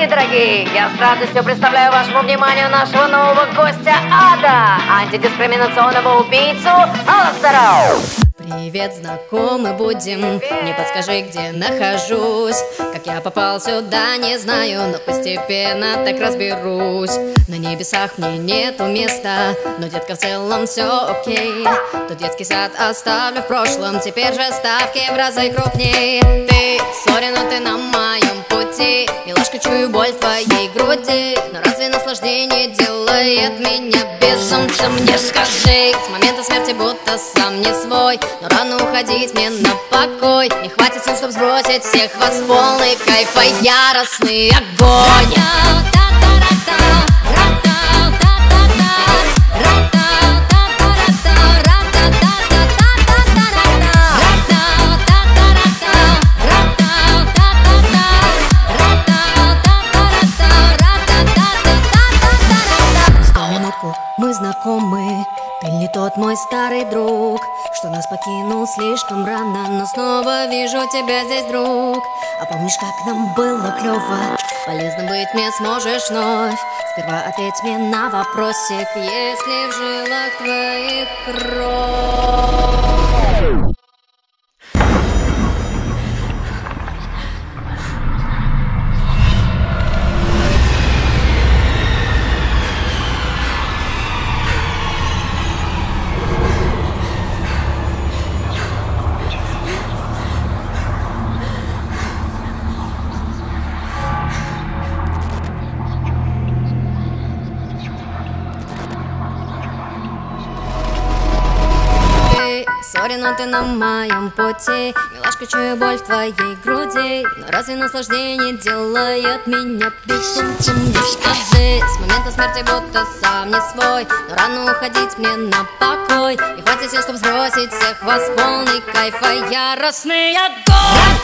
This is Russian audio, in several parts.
мои дорогие, я с радостью представляю вашему вниманию нашего нового гостя Ада, антидискриминационного убийцу Аластеру. Привет, знакомы будем. Не подскажи, где нахожусь. Как я попал сюда, не знаю, но постепенно так разберусь. На небесах мне нету места, но, детка, в целом все окей. Тот детский сад оставлю в прошлом, теперь же ставки в разы крупней. Ты, сори, но ты на моем пути. Милашка, чую боль в твоей груди, но разве наслаждение делает меня безумцем? Мне скажи, с момента смерти будто сам не свой, но рано уходить мне на покой. Не хватит сил, чтоб сбросить всех вас, полный кайфа, яростный огонь. Мы знакомы, ты не тот мой старый друг, что нас покинул слишком рано, но снова вижу тебя здесь, друг. А помнишь, как нам было клёво? Полезно быть мне сможешь вновь. Сперва ответь мне на вопросик, есть ли в жилах твоих кровь? Сори, но ты на моем пути. Милашка, чую боль в твоей груди, но разве наслаждение делает меня безумцем? Не скажи, с момента смерти будто сам не свой, но рано уходить мне на покой. Не хватит сил, чтоб сбросить всех вас, полный кайфа, яростный огонь.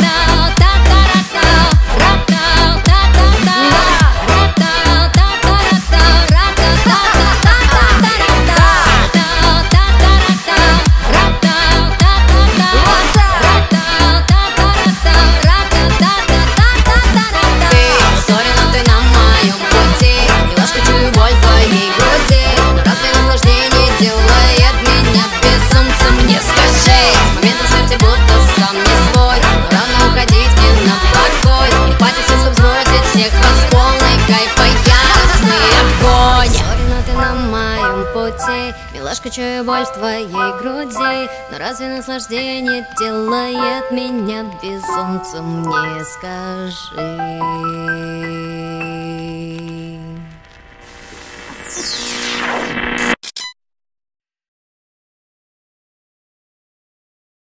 Милашка, чую боль в твоей груди, но разве наслаждение делает меня безумцем? Не скажи.